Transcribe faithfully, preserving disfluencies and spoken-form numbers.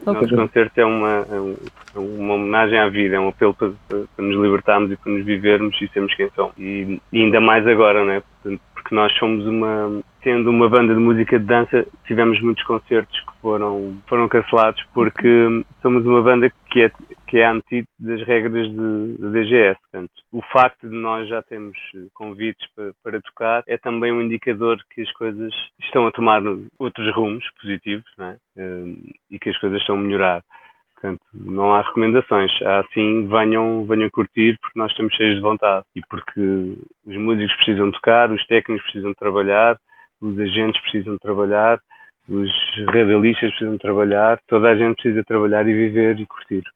O Ok. nosso concerto é uma, é um- é uma homenagem à vida, é um apelo para, para- para nos libertarmos e para nos vivermos e sermos quem somos. E, e ainda mais agora, não é? Portanto, porque nós somos uma, sendo uma banda de música de dança, tivemos muitos concertos que foram, foram cancelados porque somos uma banda que é, que é a antítese das regras de, de D G S. Portanto, o facto de nós já termos convites para, para tocar é também um indicador que as coisas estão a tomar outros rumos positivos, não é? E que as coisas estão a melhorar. Portanto, não há recomendações. Há sim, venham, venham curtir, porque nós estamos cheios de vontade. E porque os músicos precisam tocar, os técnicos precisam trabalhar, os agentes precisam trabalhar, os radialistas precisam trabalhar, toda a gente precisa trabalhar e viver e curtir.